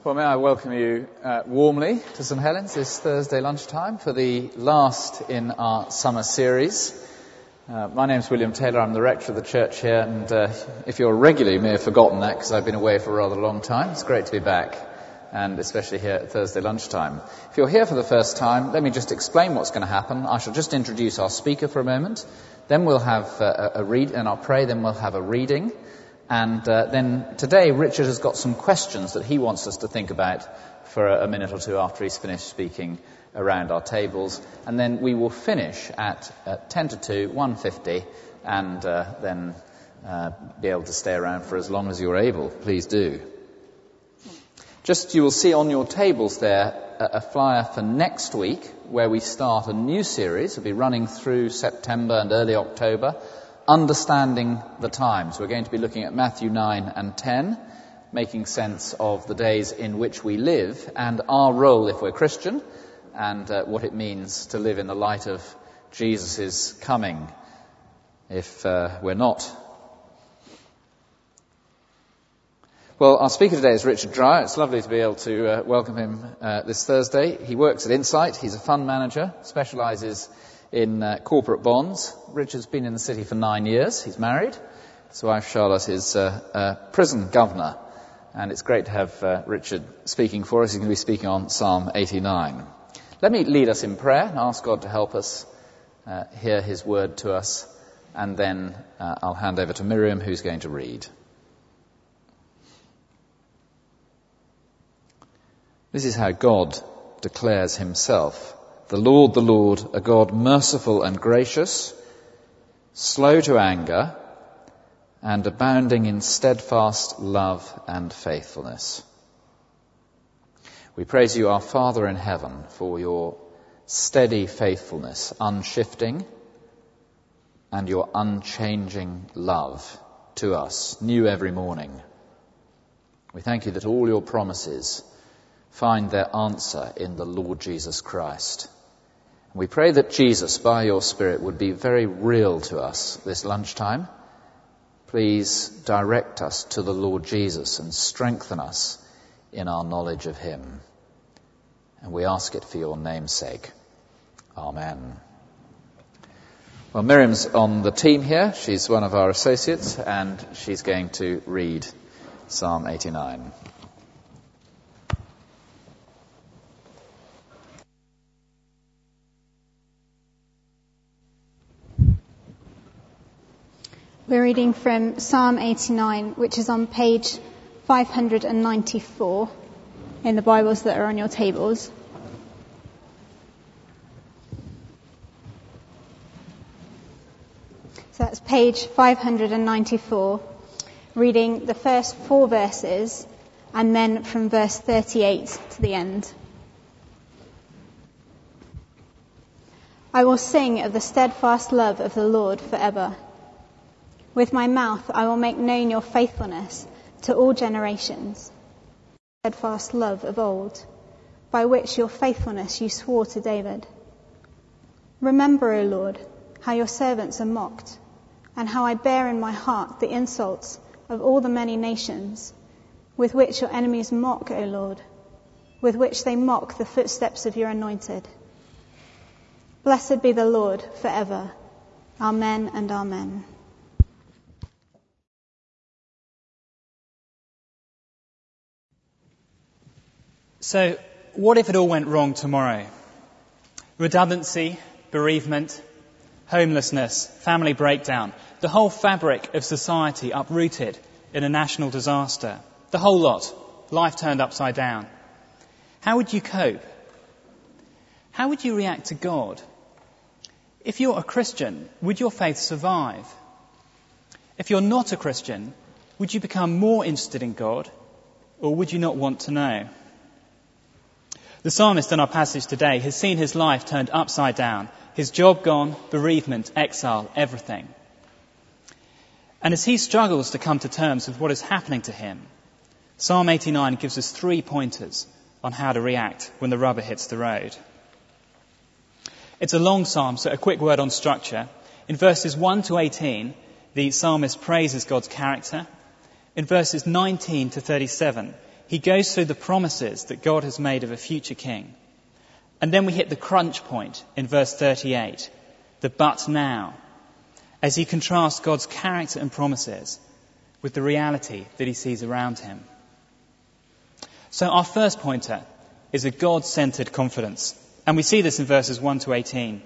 Well, may I welcome you warmly to St Helens this Thursday lunchtime for the last in our summer series. My name's William Taylor. I'm the rector of the church here, and if you're regular, you may have forgotten that because I've been away for a rather long time. It's great to be back, and especially here at Thursday lunchtime. If you're here for the first time, let me just explain what's going to happen. I shall just introduce our speaker for a moment. Then we'll have a read, and I'll pray. Then we'll have a reading. And then today Richard has got some questions that he wants us to think about for a minute or two after he's finished speaking around our tables. And then we will finish at 10 to 2, 1:50, and then be able to stay around for as long as you're able. Please do. Just you will see on your tables there a flyer for next week where we start a new series. It'll be running through September and early October. Understanding the Times. We're going to be looking at Matthew 9 and 10, making sense of the days in which we live and our role if we're Christian, and what it means to live in the light of Jesus' coming if we're not. Well, our speaker today is Richard Dreyer. It's lovely to be able to welcome him this Thursday. He works at Insight. He's a fund manager, specialises in corporate bonds. Richard's been in the city for 9 years. He's married. His wife Charlotte is a prison governor. And it's great to have Richard speaking for us. He's going to be speaking on Psalm 89. Let me lead us in prayer and ask God to help us hear his word to us. And then I'll hand over to Miriam, who's going to read. This is how God declares himself. The Lord, a God merciful and gracious, slow to anger, and abounding in steadfast love and faithfulness. We praise you, our Father in heaven, for your steady faithfulness, unshifting, and your unchanging love to us, new every morning. We thank you that all your promises find their answer in the Lord Jesus Christ. We pray that Jesus, by your Spirit, would be very real to us this lunchtime. Please direct us to the Lord Jesus and strengthen us in our knowledge of him. And we ask it for your name's sake. Amen. Well, Miriam's on the team here. She's one of our associates, and she's going to read Psalm 89. We're reading from Psalm 89, which is on page 594 in the Bibles that are on your tables. So that's page 594, reading the first 4 verses and then from verse 38 to the end. I will sing of the steadfast love of the Lord forever. With my mouth I will make known your faithfulness to all generations. Steadfast love of old, by which your faithfulness you swore to David. Remember, O Lord, how your servants are mocked, and how I bear in my heart the insults of all the many nations, with which your enemies mock, O Lord, with which they mock the footsteps of your anointed. Blessed be the Lord forever. Amen and amen. So, what if it all went wrong tomorrow? Redundancy, bereavement, homelessness, family breakdown, the whole fabric of society uprooted in a national disaster. The whole lot, life turned upside down. How would you cope? How would you react to God? If you're a Christian, would your faith survive? If you're not a Christian, would you become more interested in God, or would you not want to know? The psalmist in our passage today has seen his life turned upside down, his job gone, bereavement, exile, everything. And as he struggles to come to terms with what is happening to him, Psalm 89 gives us 3 pointers on how to react when the rubber hits the road. It's a long psalm, so a quick word on structure. In verses 1 to 18, the psalmist praises God's character. In verses 19 to 37, he goes through the promises that God has made of a future king. And then we hit the crunch point in verse 38, the but now, as he contrasts God's character and promises with the reality that he sees around him. So our first pointer is a God-centered confidence. And we see this in verses 1 to 18.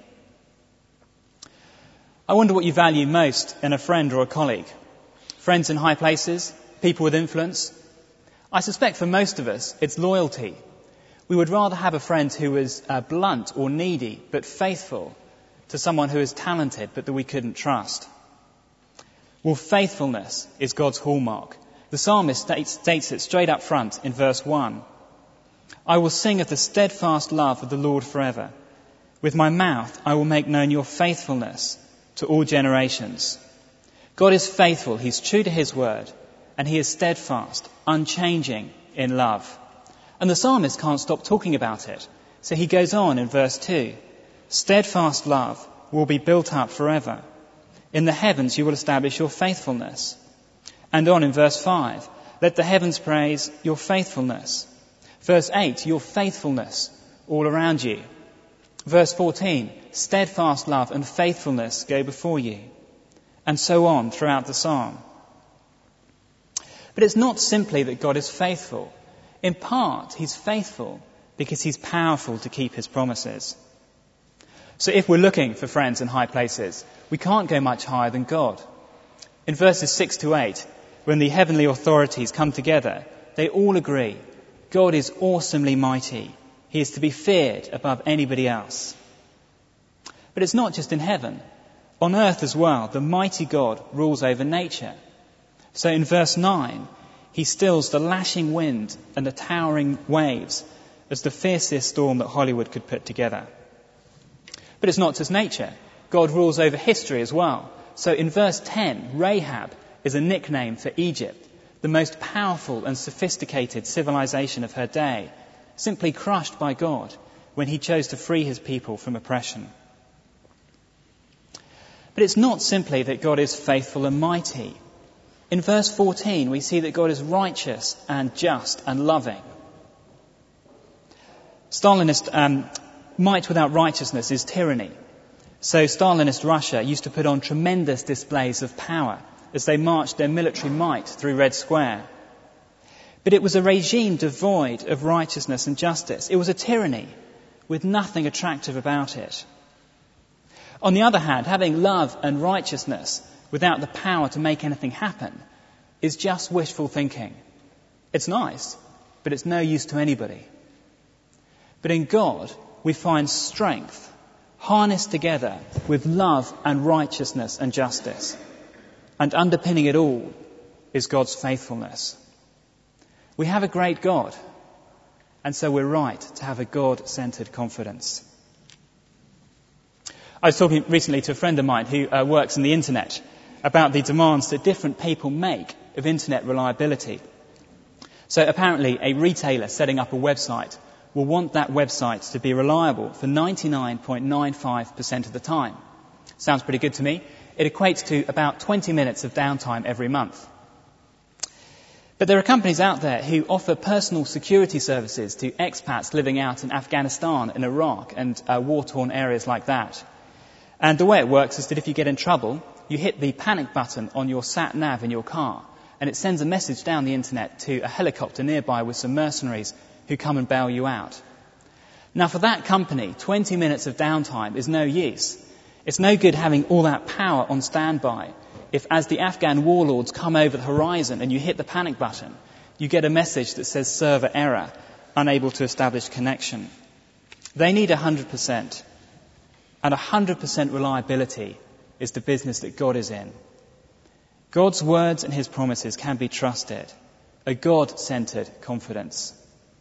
I wonder what you value most in a friend or a colleague. Friends in high places, people with influence. I suspect for most of us, it's loyalty. We would rather have a friend who is blunt or needy, but faithful, to someone who is talented, but that we couldn't trust. Well, faithfulness is God's hallmark. The psalmist states it straight up front in verse 1. I will sing of the steadfast love of the Lord forever. With my mouth I will make known your faithfulness to all generations. God is faithful, he's true to his word, and he is steadfast, unchanging in love. And the psalmist can't stop talking about it. So he goes on in verse 2. Steadfast love will be built up forever. In the heavens you will establish your faithfulness. And on in verse 5. Let the heavens praise your faithfulness. Verse 8. Your faithfulness all around you. Verse 14, steadfast love and faithfulness go before you. And so on throughout the psalm. But it's not simply that God is faithful. In part, he's faithful because he's powerful to keep his promises. So if we're looking for friends in high places, we can't go much higher than God. In verses 6 to 8, when the heavenly authorities come together, they all agree God is awesomely mighty. He is to be feared above anybody else. But it's not just in heaven. On earth as well, the mighty God rules over nature. So in verse 9, he stills the lashing wind and the towering waves as the fiercest storm that Hollywood could put together. But it's not just nature. God rules over history as well. So in verse 10, Rahab is a nickname for Egypt, the most powerful and sophisticated civilization of her day, simply crushed by God when he chose to free his people from oppression. But it's not simply that God is faithful and mighty. In verse 14, we see that God is righteous and just and loving. Stalinist might without righteousness is tyranny. So Stalinist Russia used to put on tremendous displays of power as they marched their military might through Red Square. But it was a regime devoid of righteousness and justice. It was a tyranny with nothing attractive about it. On the other hand, having love and righteousness without the power to make anything happen is just wishful thinking. It's nice, but it's no use to anybody. But in God, we find strength harnessed together with love and righteousness and justice. And underpinning it all is God's faithfulness. We have a great God, and so we're right to have a God-centered confidence. I was talking recently to a friend of mine who works in the internet about the demands that different people make of internet reliability. So apparently a retailer setting up a website will want that website to be reliable for 99.95% of the time. Sounds pretty good to me. It equates to about 20 minutes of downtime every month. But there are companies out there who offer personal security services to expats living out in Afghanistan and Iraq and war-torn areas like that. And the way it works is that if you get in trouble, you hit the panic button on your sat-nav in your car, and it sends a message down the internet to a helicopter nearby with some mercenaries who come and bail you out. Now for that company, 20 minutes of downtime is no use. It's no good having all that power on standby if, as the Afghan warlords come over the horizon and you hit the panic button, you get a message that says server error, unable to establish connection. They need 100%. And 100% reliability is the business that God is in. God's words and his promises can be trusted. A God-centered confidence.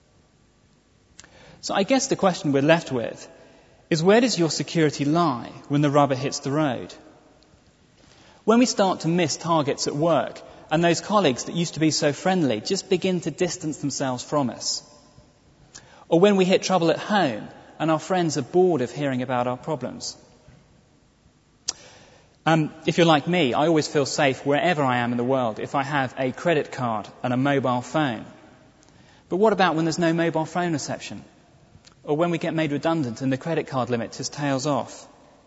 So I guess the question we're left with is, where does your security lie when the rubber hits the road? When we start to miss targets at work and those colleagues that used to be so friendly just begin to distance themselves from us. Or when we hit trouble at home and our friends are bored of hearing about our problems. If you're like me, I always feel safe wherever I am in the world if I have a credit card and a mobile phone. But what about when there's no mobile phone reception? Or when we get made redundant and the credit card limit just tails off?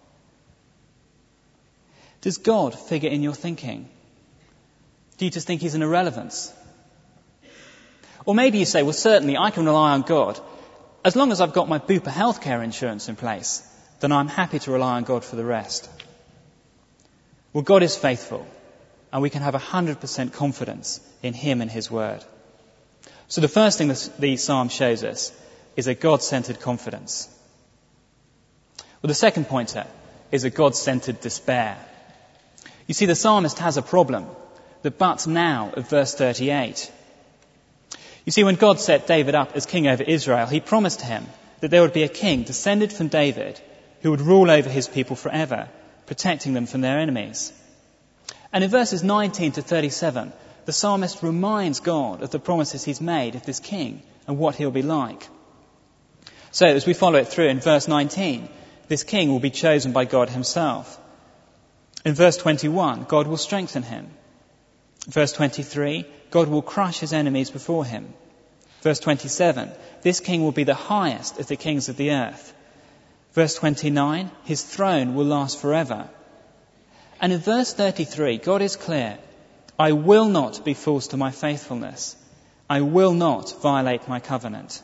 Does God figure in your thinking? Do you just think he's an irrelevance? Or maybe you say, well, certainly I can rely on God. As long as I've got my Bupa healthcare insurance in place, then I'm happy to rely on God for the rest. Well, God is faithful, and we can have 100% confidence in him and his word. So the first thing the psalm shows us is a God-centered confidence. Well, the second pointer is a God-centered despair. You see, the psalmist has a problem, the but now of verse 38. You see, when God set David up as king over Israel, he promised him that there would be a king descended from David who would rule over his people forever, protecting them from their enemies. And in verses 19 to 37, the psalmist reminds God of the promises he's made of this king and what he'll be like. So as we follow it through in verse 19, this king will be chosen by God himself. In verse 21, God will strengthen him. Verse 23, God will crush his enemies before him. Verse 27, this king will be the highest of the kings of the earth. Verse 29, his throne will last forever. And in verse 33, God is clear, I will not be false to my faithfulness. I will not violate my covenant.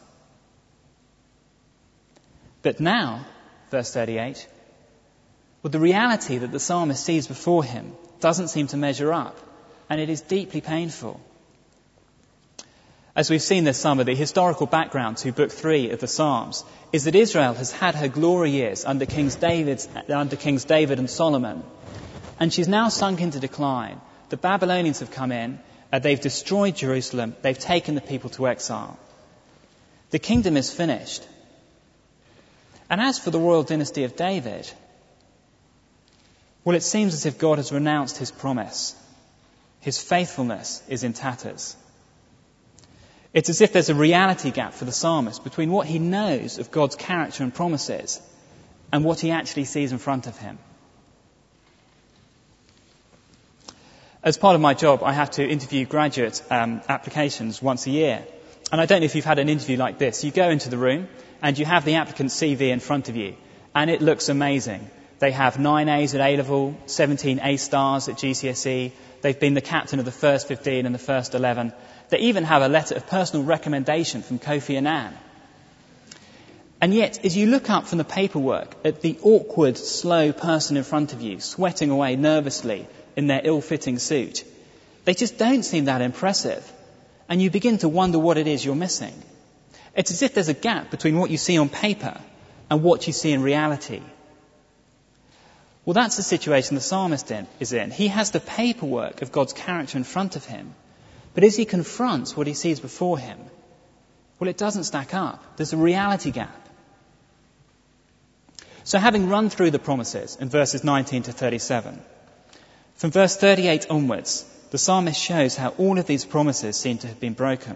But now, verse 38, well, the reality that the psalmist sees before him doesn't seem to measure up, and it is deeply painful. As we've seen this summer, the historical background to Book 3 of the Psalms is that Israel has had her glory years under Kings David and Solomon, and she's now sunk into decline. The Babylonians have come in, they've destroyed Jerusalem, they've taken the people to exile. The kingdom is finished. And as for the royal dynasty of David, well, it seems as if God has renounced his promise. His faithfulness is in tatters. It's as if there's a reality gap for the psalmist between what he knows of God's character and promises and what he actually sees in front of him. As part of my job, I have to interview graduate applications once a year. And I don't know if you've had an interview like this. You go into the room and you have the applicant's CV in front of you, and it looks amazing. They have 9 A's at A-level, 17 A stars at GCSE. They've been the captain of the first 15 and the first 11. They even have a letter of personal recommendation from Kofi Annan. And yet, as you look up from the paperwork at the awkward, slow person in front of you, sweating away nervously in their ill-fitting suit, they just don't seem that impressive. And you begin to wonder what it is you're missing. It's as if there's a gap between what you see on paper and what you see in reality. Well, that's the situation the psalmist is in. He has the paperwork of God's character in front of him, but as he confronts what he sees before him, well, it doesn't stack up. There's a reality gap. So having run through the promises in verses 19 to 37, from verse 38 onwards, the psalmist shows how all of these promises seem to have been broken.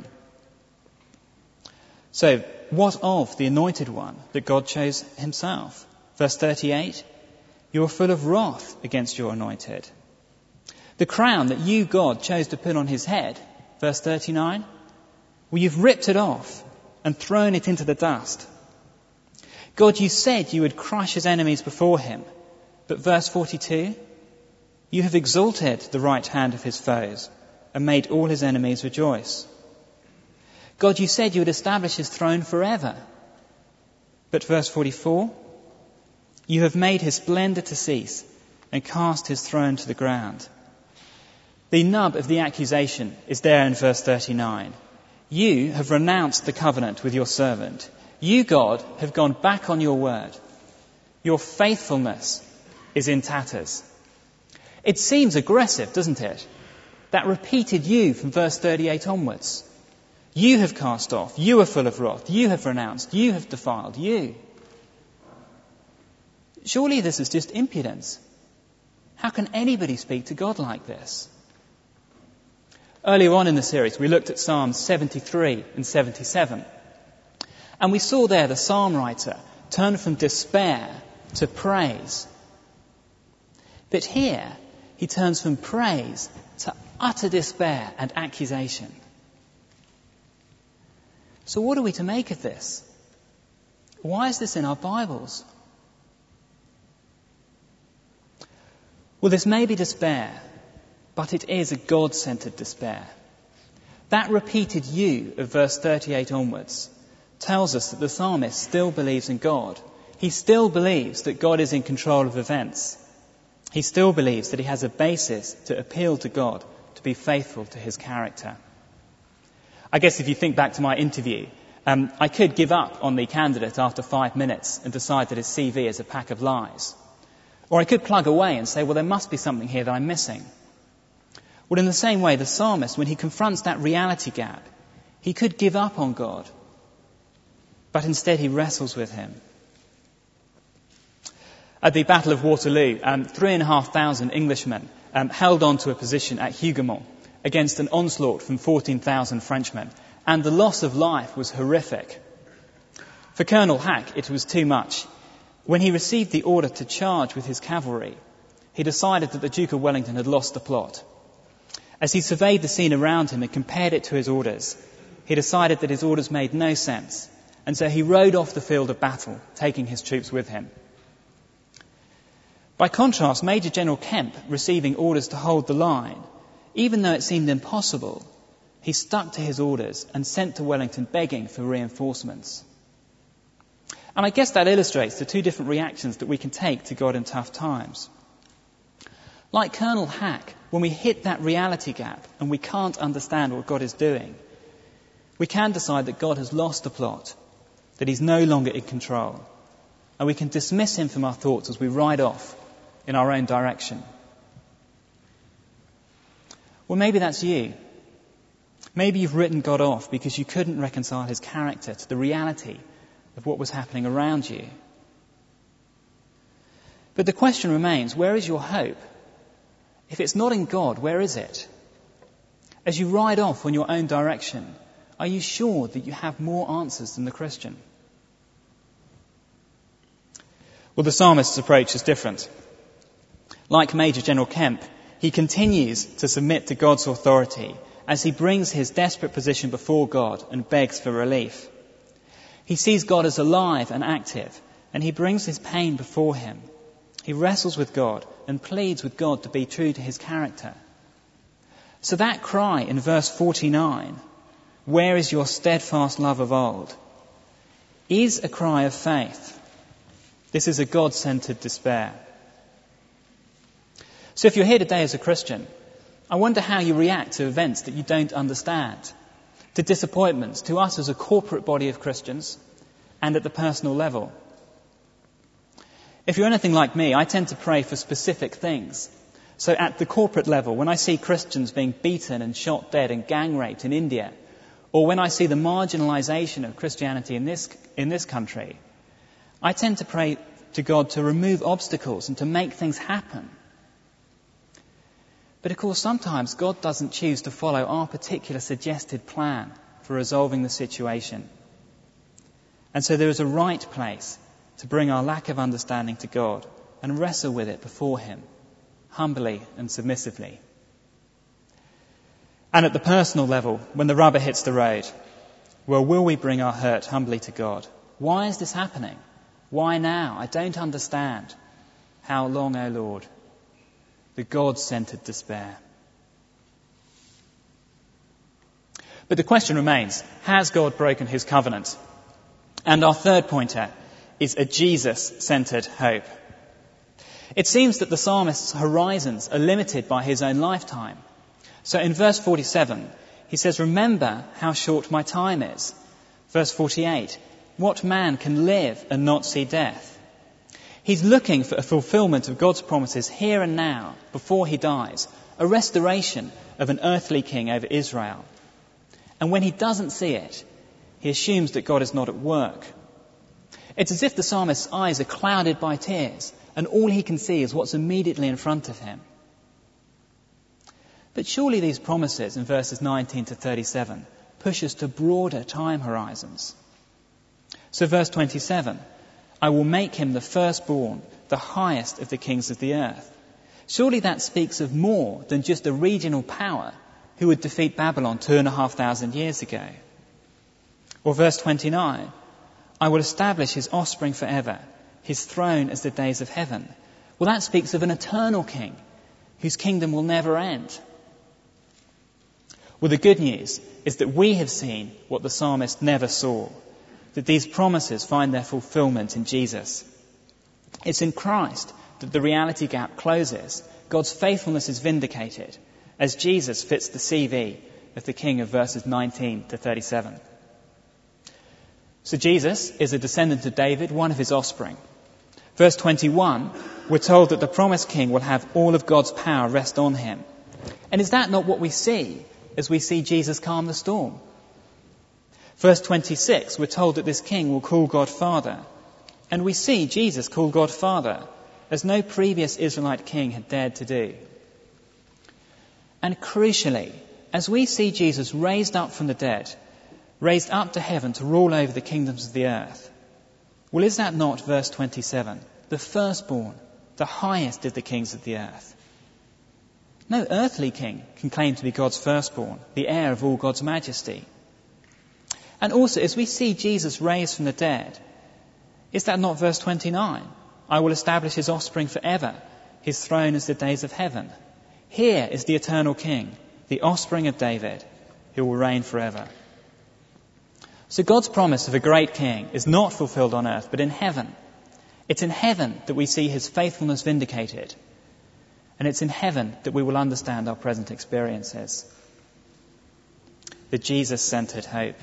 So, what of the anointed one that God chose himself? Verse 38, you are full of wrath against your anointed. The crown that you, God, chose to put on his head, verse 39, well, you've ripped it off and thrown it into the dust. God, you said you would crush his enemies before him, but verse 42, you have exalted the right hand of his foes and made all his enemies rejoice. God, you said you would establish his throne forever. But verse 44, you have made his splendor to cease and cast his throne to the ground. The nub of the accusation is there in verse 39. You have renounced the covenant with your servant. You, God, have gone back on your word. Your faithfulness is in tatters. It seems aggressive, doesn't it? That repeated you from verse 38 onwards. You have cast off. You are full of wrath. You have renounced. You have defiled. You. Surely this is just impudence. How can anybody speak to God like this? Earlier on in the series, we looked at Psalms 73 and 77. And we saw there the psalm writer turn from despair to praise. But here, he turns from praise to utter despair and accusation. So what are we to make of this? Why is this in our Bibles? Well, this may be despair, but it is a God-centered despair. That repeated you of verse 38 onwards tells us that the psalmist still believes in God. He still believes that God is in control of events. He still believes that he has a basis to appeal to God to be faithful to his character. I guess if you think back to my interview, I could give up on the candidate after 5 minutes and decide that his CV is a pack of lies. Or I could plug away and say, well, there must be something here that I'm missing. Well, in the same way, the psalmist, when he confronts that reality gap, he could give up on God. But instead he wrestles with him. At the Battle of Waterloo, 3,500 Englishmen held on to a position at Hougoumont against an onslaught from 14,000 Frenchmen, and the loss of life was horrific. For Colonel Hack, it was too much. When he received the order to charge with his cavalry, he decided that the Duke of Wellington had lost the plot. As he surveyed the scene around him and compared it to his orders, he decided that his orders made no sense, and so he rode off the field of battle, taking his troops with him. By contrast, Major General Kemp, receiving orders to hold the line, even though it seemed impossible, he stuck to his orders and sent to Wellington begging for reinforcements. And I guess that illustrates the two different reactions that we can take to God in tough times. Like Colonel Hack, when we hit that reality gap and we can't understand what God is doing, we can decide that God has lost the plot, that he's no longer in control, and we can dismiss him from our thoughts as we ride off in our own direction. Well, maybe that's you. Maybe you've written God off because you couldn't reconcile his character to the reality of what was happening around you. But the question remains, where is your hope? If it's not in God, where is it? As you ride off on your own direction, are you sure that you have more answers than the Christian? Well, the psalmist's approach is different. Like Major General Kemp, he continues to submit to God's authority as he brings his desperate position before God and begs for relief. He sees God as alive and active, and he brings his pain before him. He wrestles with God and pleads with God to be true to his character. So that cry in verse 49, "Where is your steadfast love of old?" is a cry of faith. This is a God-centered despair. So if you're here today as a Christian, I wonder how you react to events that you don't understand, to disappointments, to us as a corporate body of Christians, and at the personal level. If you're anything like me, I tend to pray for specific things. So at the corporate level, when I see Christians being beaten and shot dead and gang raped in India, or when I see the marginalisation of Christianity in this country, I tend to pray to God to remove obstacles and to make things happen. But of course, sometimes God doesn't choose to follow our particular suggested plan for resolving the situation. And so there is a right place to bring our lack of understanding to God and wrestle with it before him, humbly and submissively. And at the personal level, when the rubber hits the road, well, will we bring our hurt humbly to God? Why is this happening? Why now? I don't understand. How long, O Lord? The God-centered despair. But the question remains, has God broken his covenant? And our third pointer is a Jesus-centered hope. It seems that the psalmist's horizons are limited by his own lifetime. So in verse 47, he says, "Remember how short my time is." Verse 48, "What man can live and not see death?" He's looking for a fulfillment of God's promises here and now, before he dies, a restoration of an earthly king over Israel. And when he doesn't see it, he assumes that God is not at work. It's as if the psalmist's eyes are clouded by tears, and all he can see is what's immediately in front of him. But surely these promises in verses 19 to 37 push us to broader time horizons. So verse 27, "I will make him the firstborn, the highest of the kings of the earth." Surely that speaks of more than just a regional power who would defeat Babylon 2,500 years ago. Or verse 29, I will establish his offspring forever, his throne as the days of heaven. Well, that speaks of an eternal king whose kingdom will never end. Well, the good news is that we have seen what the psalmist never saw, that these promises find their fulfillment in Jesus. It's in Christ that the reality gap closes. God's faithfulness is vindicated as Jesus fits the CV of the king of verses 19 to 37. So Jesus is a descendant of David, one of his offspring. Verse 21, we're told that the promised king will have all of God's power rest on him. And is that not what we see as we see Jesus calm the storm? Verse 26, we're told that this king will call God Father. And we see Jesus call God Father, as no previous Israelite king had dared to do. And crucially, as we see Jesus raised up from the dead, raised up to heaven to rule over the kingdoms of the earth, well, is that not verse 27? The firstborn, the highest of the kings of the earth. No earthly king can claim to be God's firstborn, the heir of all God's majesty. And also, as we see Jesus raised from the dead, is that not verse 29? I will establish his offspring forever, his throne as the days of heaven. Here is the eternal king, the offspring of David, who will reign forever. So God's promise of a great king is not fulfilled on earth, but in heaven. It's in heaven that we see his faithfulness vindicated. And it's in heaven that we will understand our present experiences. The Jesus-centered hope.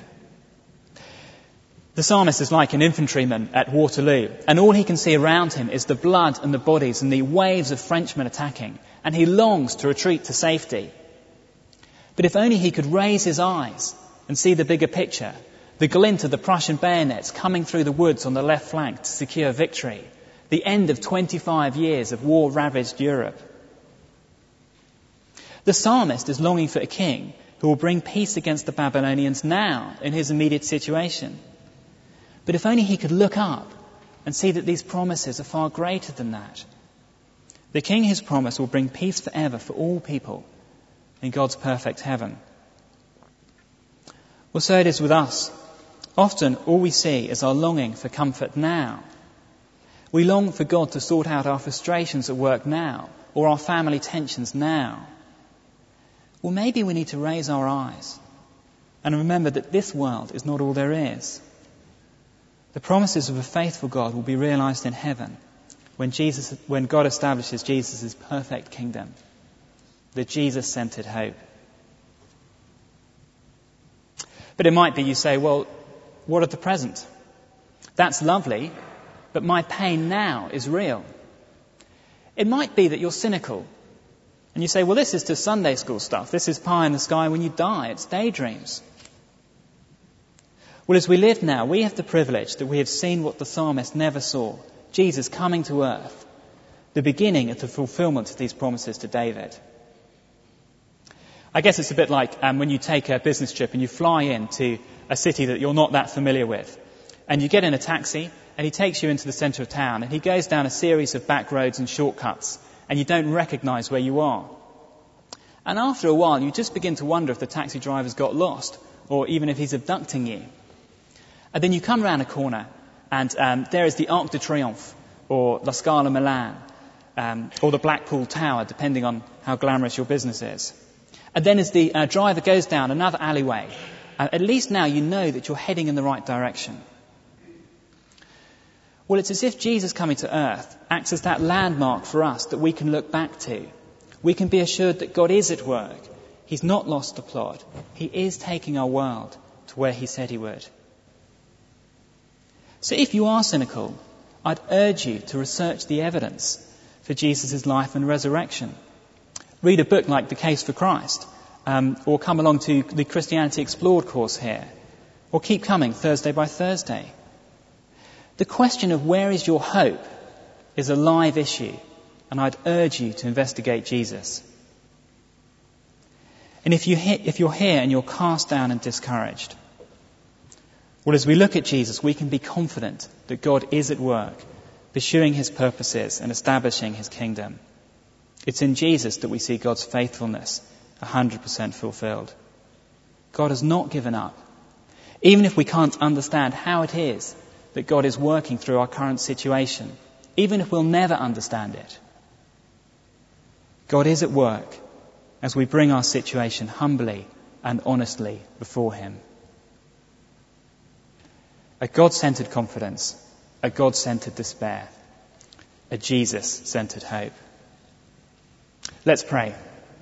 The psalmist is like an infantryman at Waterloo, and all he can see around him is the blood and the bodies and the waves of Frenchmen attacking, and he longs to retreat to safety. But if only he could raise his eyes and see the bigger picture, the glint of the Prussian bayonets coming through the woods on the left flank to secure victory, the end of 25 years of war-ravaged Europe. The psalmist is longing for a king who will bring peace against the Babylonians now in his immediate situation. But if only he could look up and see that these promises are far greater than that. The king whose promise will bring peace forever for all people in God's perfect heaven. Well, so it is with us. Often all we see is our longing for comfort now. We long for God to sort out our frustrations at work now, or our family tensions now. Well, maybe we need to raise our eyes and remember that this world is not all there is. The promises of a faithful God will be realized in heaven when God establishes Jesus' perfect kingdom, the Jesus-centered hope. But it might be you say, well, what of the present? That's lovely, but my pain now is real. It might be that you're cynical and you say, well, this is just Sunday school stuff. This is pie in the sky when you die. It's daydreams. Well, as we live now, we have the privilege that we have seen what the psalmist never saw, Jesus coming to earth, the beginning of the fulfillment of these promises to David. I guess it's a bit like when you take a business trip and you fly into a city that you're not that familiar with, and you get in a taxi and he takes you into the centre of town and he goes down a series of back roads and shortcuts and you don't recognise where you are. And after a while you just begin to wonder if the taxi driver's got lost or even if he's abducting you. And then you come round a corner and there is the Arc de Triomphe or La Scala Milan or the Blackpool Tower, depending on how glamorous your business is. And then as the driver goes down another alleyway, at least now you know that you're heading in the right direction. Well, it's as if Jesus coming to earth acts as that landmark for us that we can look back to. We can be assured that God is at work. He's not lost the plot. He is taking our world to where he said he would. So if you are cynical, I'd urge you to research the evidence for Jesus' life and resurrection. Read a book like The Case for Christ, or come along to the Christianity Explored course here, or keep coming Thursday by Thursday. The question of where is your hope is a live issue, and I'd urge you to investigate Jesus. And if you're here and you're cast down and discouraged, well, as we look at Jesus, we can be confident that God is at work, pursuing his purposes and establishing his kingdom. It's in Jesus that we see God's faithfulness 100% fulfilled. God has not given up. Even if we can't understand how it is that God is working through our current situation, even if we'll never understand it, God is at work as we bring our situation humbly and honestly before him. A God-centered confidence, a God-centered despair, a Jesus-centered hope. Let's pray.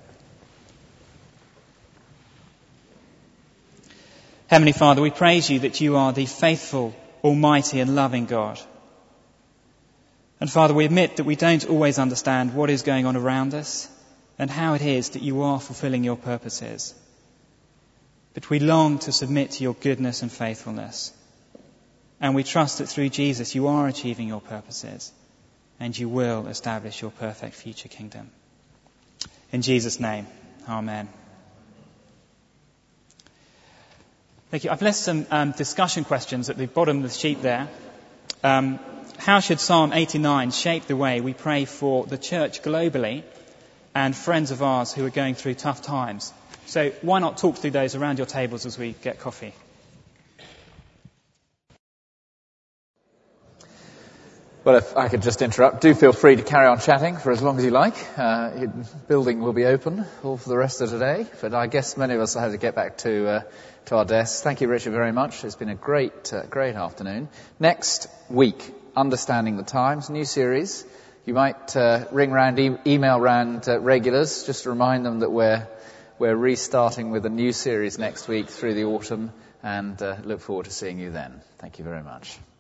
Heavenly Father, we praise you that you are the faithful, almighty and loving God. And Father, we admit that we don't always understand what is going on around us and how it is that you are fulfilling your purposes. But we long to submit to your goodness and faithfulness. And we trust that through Jesus you are achieving your purposes and you will establish your perfect future kingdom. In Jesus' name, amen. Thank you. I've left some discussion questions at the bottom of the sheet there. How should Psalm 89 shape the way we pray for the church globally and friends of ours who are going through tough times? So why not talk through those around your tables as we get coffee? Well, if I could just interrupt, do feel free to carry on chatting for as long as you like. The building will be open all for the rest of today, but I guess many of us have to get back to our desks. Thank you, Richard, very much. It's been a great afternoon. Next week, Understanding the Times, new series. You might ring round, email round regulars, just to remind them that we're restarting with a new series next week through the autumn, and look forward to seeing you then. Thank you very much.